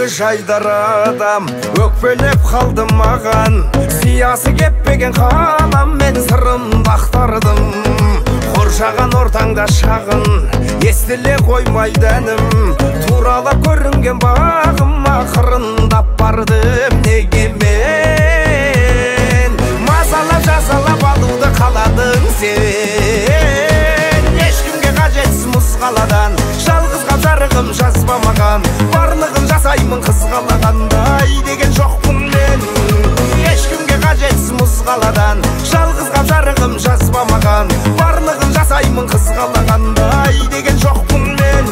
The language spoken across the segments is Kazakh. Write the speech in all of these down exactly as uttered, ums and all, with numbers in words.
жайдар адам өкпелеп қалды маған, сиясы кеппеген қалам, мен сырымды ақтардым. Қоршаған ортаңда шағын, естіле қоймайды әнім, туралап көрінген бағым, ақырындап бардым. Неге мен мазалап жазалап алуды қаладың сен? Ешкімге қажетсіз мұз қаладан, жалғызға жарығым жазбамаған, барлығын жасаймын қызғалағандай деген жоқпын мен. Ешкімге қажетсіз мұз қаладан, жалғызға жарығым жазбамаған, барлығын жасаймын қызғалағандай деген жоқпын мен.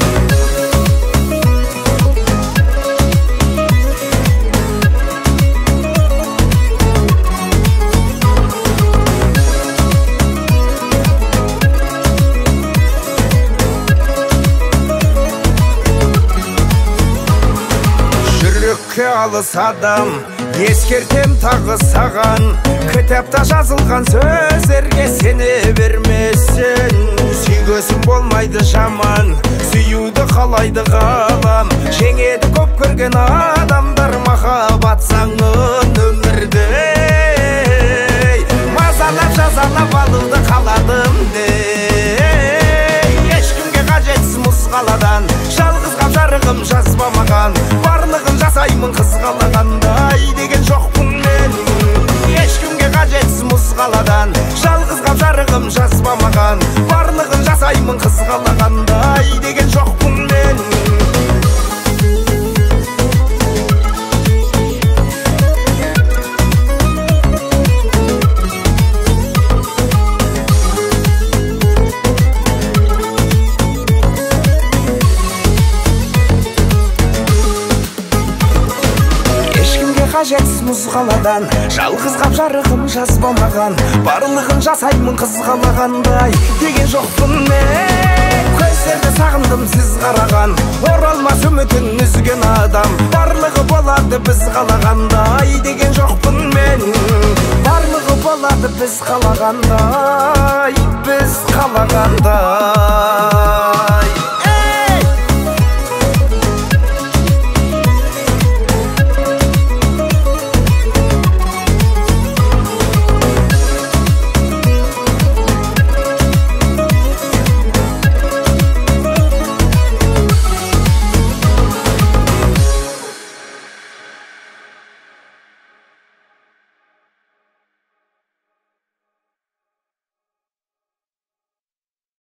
Жүрекке алыс адам, ескертем тағы саған, кітапта жазылған сөздерге сене бермесен. Сүйгесін болмайды жаман, сүюді қалайды ғалам, жеңеді көп көрген адамдар махаббат заңын өмірде. Мазалап жазалап алуды қаладым де, ешкімге қажетсіз мұз қаладан, жалғызға жарығым жазбамаған, барлығын жасаймын қызғалағандай деген жоқпын мен. Ешкімге қажетсіз мұз қаладан, жалғызға жарығым жазбамаған, барлығын жасаймын қызғалағандай деген жоқпын мен. Қажетсіз мұз қаладан, жалғызға жарығым жазбамаған, барлығын жасаймын қызғалағандай деген жоқпын мен. Көздерді сағындым сіз қараған, оралмас үмітін үзген адам, барлығы болады біз қалағандай деген жоқпын мен. Барлығы болады біз қалағандай, біз қалағандай.